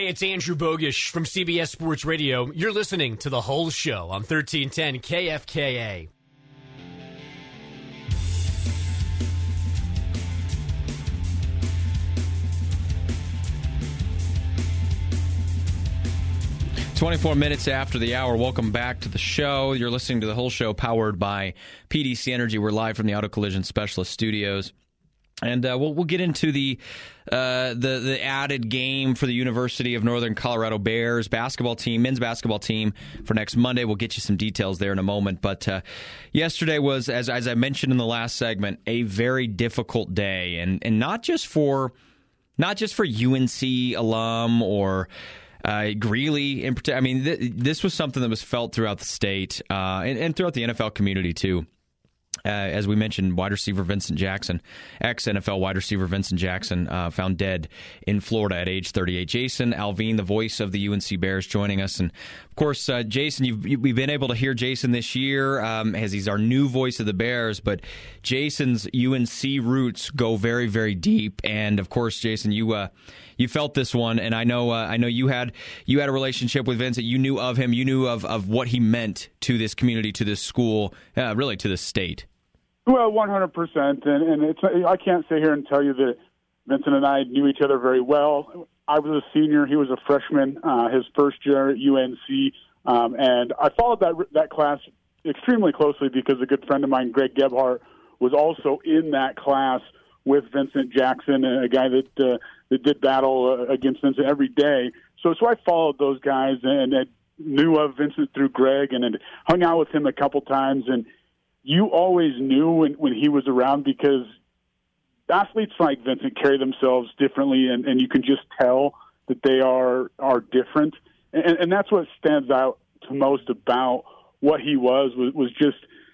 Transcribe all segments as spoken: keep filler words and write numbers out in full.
it's Andrew Bogish from C B S Sports Radio. You're listening to The Whole Show on thirteen ten K F K A. twenty-four minutes after the hour. Welcome back to the show. You're listening to The Whole Show, powered by P D C Energy. We're live from the Auto Collision Specialist Studios. And uh, we'll we'll get into the uh, the the added game for the University of Northern Colorado Bears basketball team, men's basketball team for next Monday. We'll get you some details there in a moment. But uh, yesterday was, as as I mentioned in the last segment, a very difficult day, and and not just for not just for U N C alum or Uh, Greeley, in particular. I mean, th- this was something that was felt throughout the state uh, and, and throughout the N F L community, too. Uh, as we mentioned, wide receiver Vincent Jackson, ex-N F L wide receiver Vincent Jackson, uh, found dead in Florida at age thirty-eight. Jason Alvin, the voice of the U N C Bears, joining us. And, of course, uh, Jason, you've, you, we've been able to hear Jason this year um, as he's our new voice of the Bears. But Jason's U N C roots go very, very deep. And, of course, Jason, you uh, you felt this one. And I know uh, I know you had you had a relationship with Vincent. You knew of him. You knew of, of what he meant to this community, to this school, uh, really to this state. Well, one hundred percent, and, and it's, I can't sit here and tell you that Vincent and I knew each other very well. I was a senior; he was a freshman. Uh, his first year at U N C, um, and I followed that that class extremely closely because a good friend of mine, Greg Gebhardt, was also in that class with Vincent Jackson, a guy that uh, that did battle against Vincent every day. So, so I followed those guys and, and knew of Vincent through Greg, and, and hung out with him a couple times. And you always knew when, when he was around because athletes like Vincent carry themselves differently, and, and you can just tell that they are are different. And, and that's what stands out to most about what he was, was, was just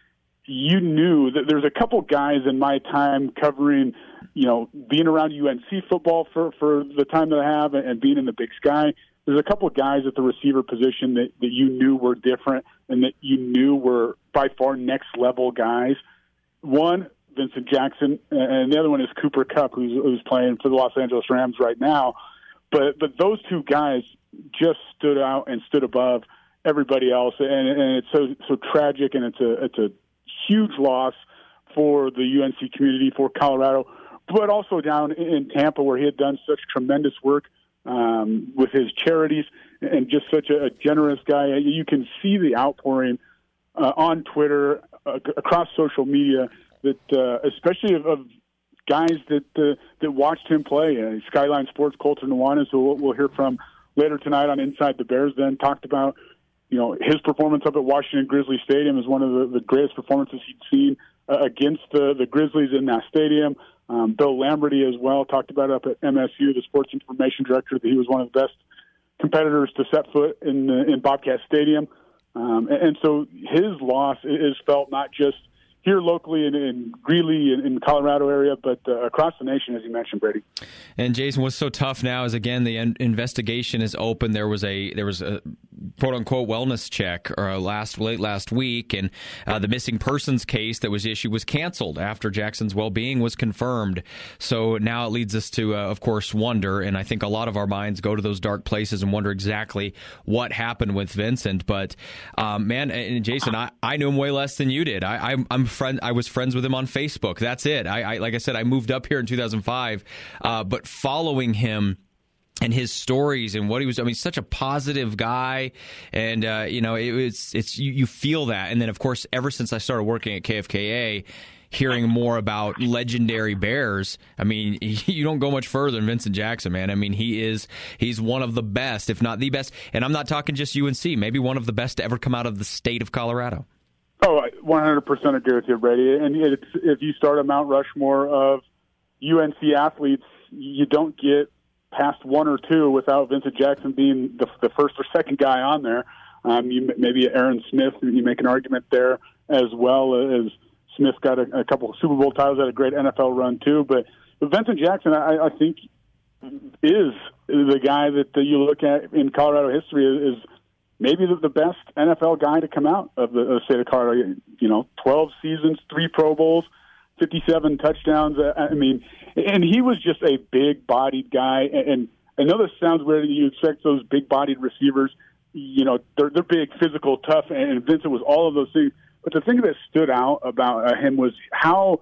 you knew that there's a couple guys in my time covering, you know, being around U N C football for, for the time that I have and being in the Big Sky. There's a couple of guys at the receiver position that, that you knew were different and that you knew were by far next-level guys. One, Vincent Jackson, and the other one is Cooper Kupp, who's, who's playing for the Los Angeles Rams right now. But but those two guys just stood out and stood above everybody else, and, and it's so so tragic, and it's a it's a huge loss for the U N C community, for Colorado, but also down in Tampa where he had done such tremendous work Um, with his charities, and just such a, a generous guy. You can see the outpouring uh, on Twitter, uh, across social media, that uh, especially of, of guys that uh, that watched him play. Uh, Skyline Sports, Colter Nuanez, who we'll, we'll hear from later tonight on Inside the Bears, then talked about you know his performance up at Washington Grizzly Stadium as one of the, the greatest performances he'd seen uh, against the, the Grizzlies in that stadium. Um, Bill Lamberty as well talked about it up at M S U, the sports information director, that he was one of the best competitors to set foot in uh, in Bobcat Stadium. Um, and, and so his loss is felt not just here locally in, in Greeley, in, in the Colorado area, but uh, across the nation, as you mentioned, Brady. And Jason, what's so tough now is, again, the in- investigation is open. There was a there was a quote unquote wellness check or last late last week, and uh, the missing persons case that was issued was canceled after Jackson's well-being was confirmed. So now it leads us to, uh, of course, wonder, and I think a lot of our minds go to those dark places and wonder exactly what happened with Vincent. But um, man, and Jason, I, I knew him way less than you did. I, I'm, I'm friend. I was friends with him on Facebook. That's it. I, I like I said, I moved up here in two thousand five, uh, but following him and his stories and what he was, I mean, such a positive guy, and uh, you know, it was it's you, you feel that. And then, of course, ever since I started working at K F K A, hearing more about legendary Bears, I mean, you don't go much further than Vincent Jackson, man. I mean, he is he's one of the best, if not the best. And I'm not talking just U N C, maybe one of the best to ever come out of the state of Colorado. Oh, I one hundred percent agree with you, Brady. And it's, if you start a Mount Rushmore of U N C athletes, you don't get past one or two without Vincent Jackson being the, the first or second guy on there. Um, you, maybe Aaron Smith, you make an argument there as well, as Smith got a, a couple of Super Bowl titles, had a great N F L run too. But, but Vincent Jackson, I, I think, is the guy that you look at in Colorado history is maybe the, the best N F L guy to come out of the, of the state of Colorado. You know, twelve seasons, three Pro Bowls, fifty-seven touchdowns. I mean, and he was just a big-bodied guy. And I know this sounds weird. You expect those big-bodied receivers, you know, they're, they're big, physical, tough, and Vincent was all of those things. But the thing that stood out about uh, him was how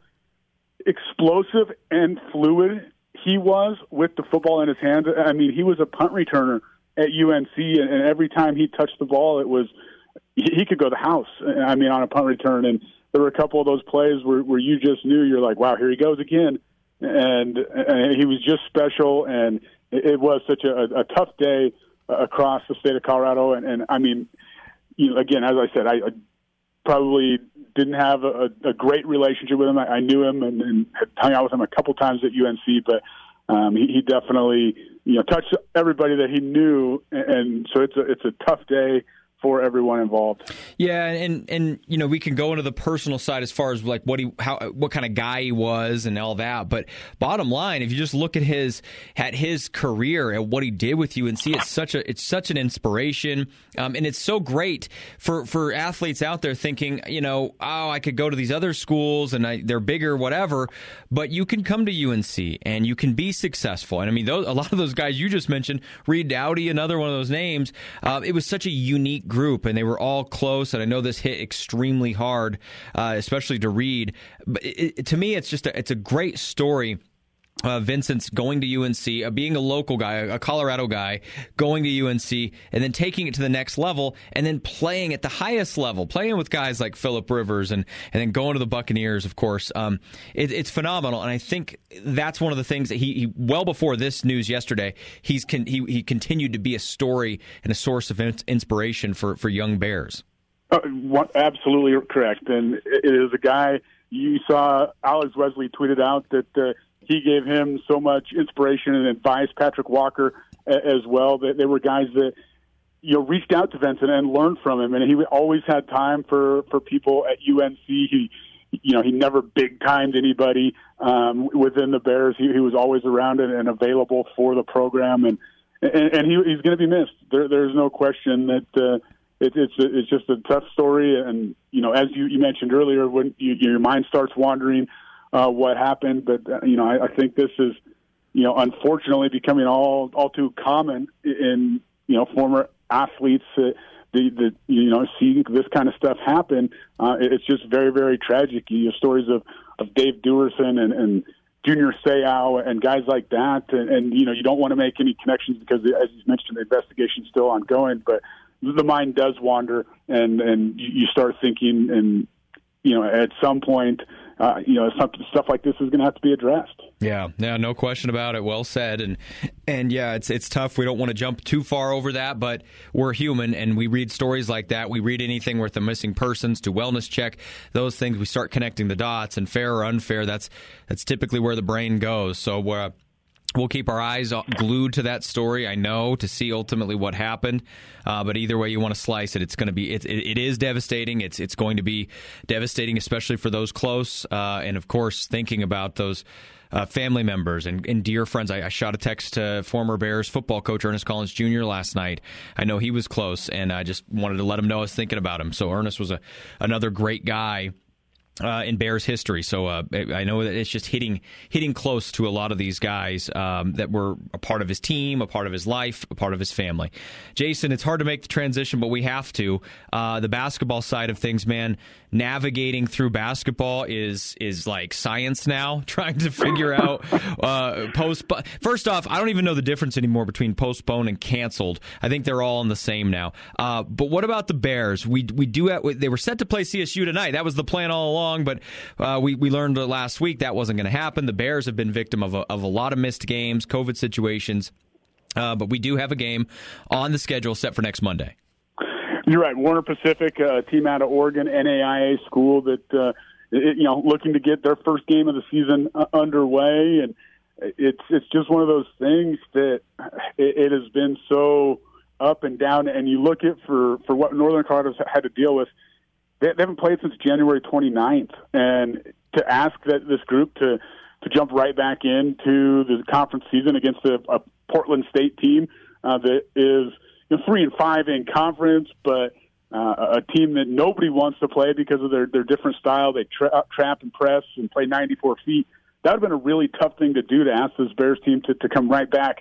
explosive and fluid he was with the football in his hands. I mean, he was a punt returner at U N C, and, and every time he touched the ball, it was he, he could go the house. I mean, on a punt return, and there were a couple of those plays where, where you just knew you're like, wow, here he goes again. And, and he was just special, and it, it was such a, a tough day uh, across the state of Colorado. And, and I mean, you know, again, as I said, I, I probably didn't have a, a great relationship with him. I, I knew him and, and had hung out with him a couple times at U N C, but um, he, he definitely, you know, touched everybody that he knew, and, and so it's a it's a tough day for everyone involved. Yeah, and and you know, we can go into the personal side as far as like what he how what kind of guy he was and all that, but bottom line, if you just look at his at his career and what he did with U N C, it's such a it's such an inspiration, um, and it's so great for for athletes out there thinking, you know, oh, I could go to these other schools and I, they're bigger, whatever, but you can come to U N C and you can be successful. And I mean, those, a lot of those guys you just mentioned, Reed Dowdy, another one of those names, uh, it was such a unique group, and they were all close, and I know this hit extremely hard, uh, especially to Reed. But it, it, to me, it's just a, it's a great story. Uh, Vincent's going to U N C, uh, being a local guy, a Colorado guy, going to U N C, and then taking it to the next level, and then playing at the highest level, playing with guys like Phillip Rivers, and, and then going to the Buccaneers, of course. Um, it, it's phenomenal, and I think that's one of the things that he, he well before this news yesterday, he's con, he, he continued to be a story and a source of inspiration for, for young Bears. Uh, what, absolutely correct, and it is a guy, you saw Alex Wesley tweeted out that uh, he gave him so much inspiration and advice. Patrick Walker as well. They, they were guys that, you know, reached out to Vincent and learned from him. And he always had time for, for people at U N C. He, you know, he never big-timed anybody um, within the Bears. He, he was always around and, and available for the program. And, and, and he, he's going to be missed. There, there's no question that uh, it, it's, it's just a tough story. And, you know, as you, you mentioned earlier, when you, your mind starts wandering, Uh, what happened, but uh, you know, I, I think this is, you know, unfortunately becoming all all too common in, you know, former athletes. Uh, the the you know, see this kind of stuff happen. Uh, it's just very very tragic. You know, stories of, of Dave Duerson and, and Junior Seau and guys like that, and, and you know, you don't want to make any connections because, as you mentioned, the investigation's still ongoing. But the mind does wander, and and you start thinking, and you know, at some point. Uh, you know, some, stuff like this is going to have to be addressed. Yeah, yeah, no question about it. Well said. And and yeah, it's it's tough. We don't want to jump too far over that, but we're human, and we read stories like that. We read anything worth a missing persons to wellness check, those things. We start connecting the dots, and fair or unfair, that's that's typically where the brain goes. So uh, we'll keep our eyes glued to that story, I know, to see ultimately what happened. Uh, but either way you want to slice it, it's going to be it, it, it is devastating. It's it's going to be devastating, especially for those close. Uh, and of course, thinking about those uh, family members and, and dear friends. I, I shot a text to former Bears football coach Ernest Collins Junior last night. I know he was close, and I just wanted to let him know I was thinking about him. So Ernest was a another great guy. Uh, in Bears history. So uh, I know that it's just hitting hitting close to a lot of these guys um, that were a part of his team, a part of his life, a part of his family. Jason, it's hard to make the transition, but we have to. Uh, the basketball side of things, man, navigating through basketball is is like science now, trying to figure out uh, post. First off, I don't even know the difference anymore between postponed and canceled. I think they're all in the same now. Uh, but what about the Bears? We we do have, they were set to play C S U tonight. That was the plan all along. But uh, we, we learned last week that wasn't going to happen. The Bears have been victim of a, of a lot of missed games, COVID situations. Uh, but we do have a game on the schedule set for next Monday. You're right. Warner Pacific, a team out of Oregon, N A I A school that, uh, it, you know, looking to get their first game of the season uh, underway. And it's it's just one of those things that it, it has been so up and down. And you look at for, for what Northern Colorado's had to deal with. They haven't played since January twenty-ninth, and to ask that this group to, to jump right back into the conference season against a, a Portland State team uh, that is, you know, three and five in conference, but uh, a team that nobody wants to play because of their, their different style. They tra- trap and press and play ninety-four feet. That would have been a really tough thing to do, to ask this Bears team to, to come right back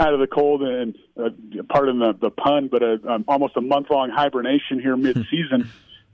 out of the cold and, uh, pardon the, the pun, but a, um, almost a month-long hibernation here mid-season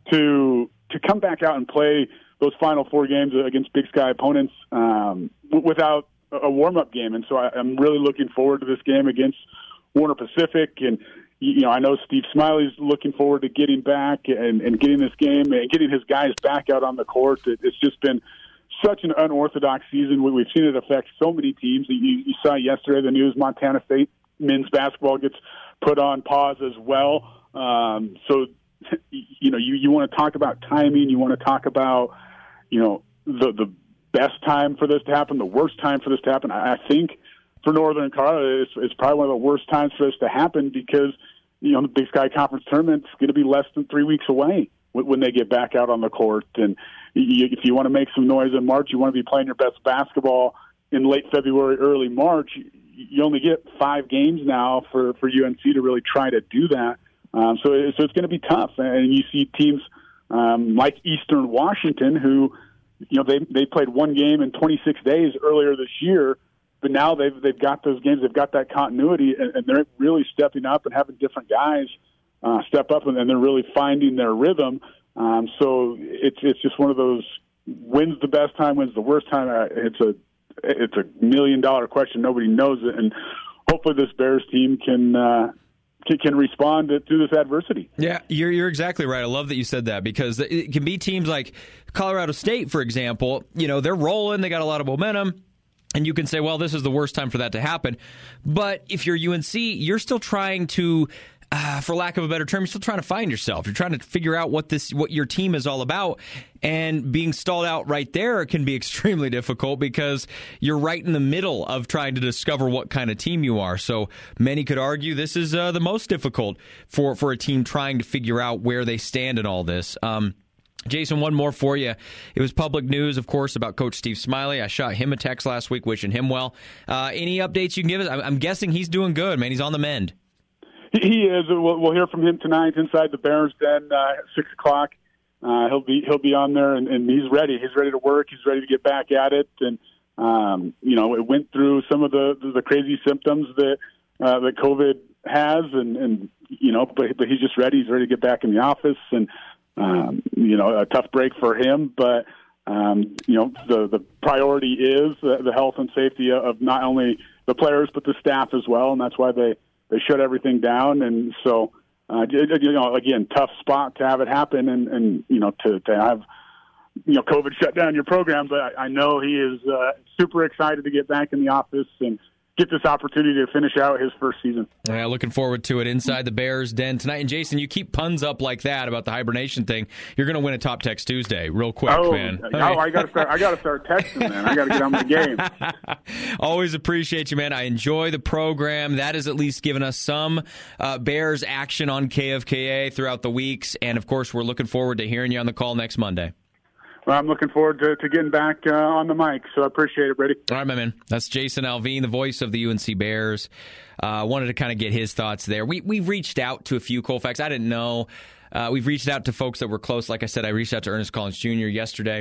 to to come back out and play those final four games against Big Sky opponents um, w- without a warm-up game. And so I, I'm really looking forward to this game against Warner Pacific. And, you know, I know Steve Smiley's looking forward to getting back and, and getting this game and getting his guys back out on the court. It, it's just been such an unorthodox season. We've seen it affect so many teams. You, you saw yesterday the news, Montana State men's basketball gets put on pause as well. Um, so, you know, you, you want to talk about timing. You want to talk about, you know, the the best time for this to happen, the worst time for this to happen. I, I think for Northern Colorado, it's, it's probably one of the worst times for this to happen because, you know, the Big Sky Conference tournament's going to be less than three weeks away when, when they get back out on the court. And you, if you want to make some noise in March, you want to be playing your best basketball in late February, early March. You only get five games now for, for U N C to really try to do that. Um, so, it, so it's going to be tough. And you see teams um, like Eastern Washington who, you know, they they played one game in twenty-six days earlier this year, but now they've they've got those games, they've got that continuity, and, and they're really stepping up and having different guys uh, step up, and, and they're really finding their rhythm. Um, so it's it's just one of those, when's the best time, when's the worst time? Uh, it's a it's a million dollar question. Nobody knows it, and hopefully this Bears team can. Uh, can respond to, to this adversity. Yeah, you're you're exactly right. I love that you said that because it can be teams like Colorado State, for example. You know, they're rolling, they got a lot of momentum, and you can say, well, this is the worst time for that to happen. But if you're U N C, you're still trying to, uh, for lack of a better term, you're still trying to find yourself. You're trying to figure out what this, what your team is all about. And being stalled out right there can be extremely difficult because you're right in the middle of trying to discover what kind of team you are. So many could argue this is uh, the most difficult for, for a team trying to figure out where they stand in all this. Um, Jason, one more for you. It was public news, of course, about Coach Steve Smiley. I shot him a text last week wishing him well. Uh, any updates you can give us? I'm guessing he's doing good, man. He's on the mend. He is. We'll, we'll hear from him tonight inside the Bears Den uh, at six o'clock. Uh, he'll be he'll be on there, and, and he's ready. He's ready to work. He's ready to get back at it. And um, you know, it went through some of the the crazy symptoms that uh, that COVID has, and, and you know, but but he's just ready. He's ready to get back in the office, and um, you know, a tough break for him. But um, you know, the the priority is the, the health and safety of not only the players but the staff as well, and that's why they they shut everything down. And so. Uh, you know, again, tough spot to have it happen, and, and you know, to, to have you know COVID shut down your program. But I, I know he is uh, super excited to get back in the office and get this opportunity to finish out his first season. Yeah, looking forward to it inside the Bears Den tonight. And Jason, you keep puns up like that about the hibernation thing, you're going to win a Top Text Tuesday real quick, oh, man. Oh, I got to start. I got to start texting, man. I got to get on my game. Always appreciate you, man. I enjoy the program. That has at least given us some uh, Bears action on K F K A throughout the weeks, and of course, we're looking forward to hearing you on the call next Monday. Well, I'm looking forward to, to getting back uh, on the mic, so I appreciate it, Brady. All right, my man. That's Jason Alvin, the voice of the U N C Bears. I uh, wanted to kind of get his thoughts there. We, we've reached out to a few Colfax. I didn't know. Uh, we've reached out to folks that were close. Like I said, I reached out to Ernest Collins Junior yesterday,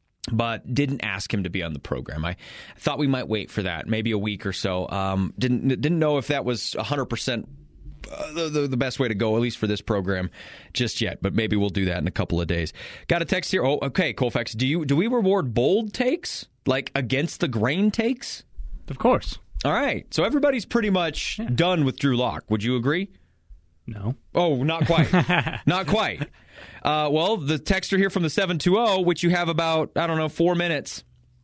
but didn't ask him to be on the program. I thought we might wait for that, maybe a week or so. Um, didn't didn't know if that was one hundred percent Uh, the, the, the best way to go, at least for this program, just yet. But maybe we'll do that in a couple of days. Got a text here. Oh, okay, Colfax. Do you do we reward bold takes, like against the grain takes? Of course. All right. So everybody's pretty much yeah. done with Drew Lock. Would you agree? No. Oh, not quite. Not quite. Uh, well, the texter here from the seven two zero, which you have about, I don't know, four minutes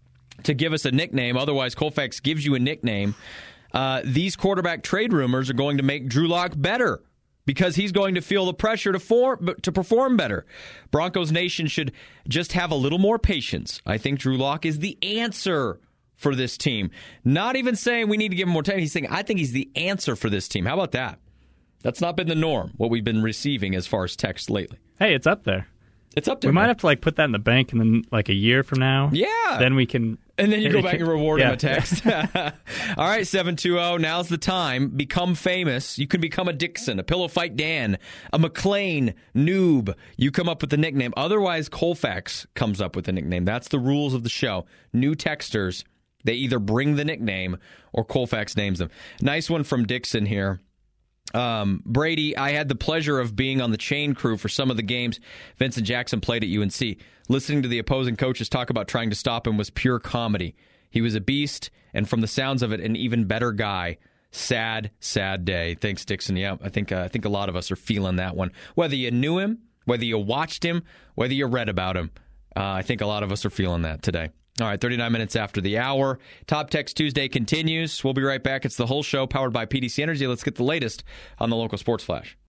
to give us a nickname. Otherwise, Colfax gives you a nickname. Uh, these quarterback trade rumors are going to make Drew Lock better because he's going to feel the pressure to form, to perform better. Broncos Nation should just have a little more patience. I think Drew Lock is the answer for this team. Not even saying we need to give him more time. He's saying, I think he's the answer for this team. How about that? That's not been the norm, what we've been receiving as far as text lately. Hey, it's up there. It's up there. We might have to like put that in the bank, and then like a year from now, yeah, then we can. And then you go back and reward yeah. him a text. All right, seven two zero. Now's the time. Become famous. You can become a Dixon, a Pillow Fight Dan, a McLean noob. You come up with the nickname. Otherwise, Colfax comes up with the nickname. That's the rules of the show. New texters They either bring the nickname or Colfax names them. Nice one from Dixon here. Um, Brady, I had the pleasure of being on the chain crew for some of the games Vincent Jackson played at U N C. Listening to the opposing coaches talk about trying to stop him was pure comedy. He was a beast, and from the sounds of it, an even better guy. Sad, sad day. Thanks, Dixon. Yeah, I think uh, I think a lot of us are feeling that one. Whether you knew him, whether you watched him, whether you read about him, uh, I think a lot of us are feeling that today. All right, thirty-nine minutes after the hour. Top Text Tuesday continues. We'll be right back. It's the whole show powered by P D C Energy. Let's get the latest on the local sports flash.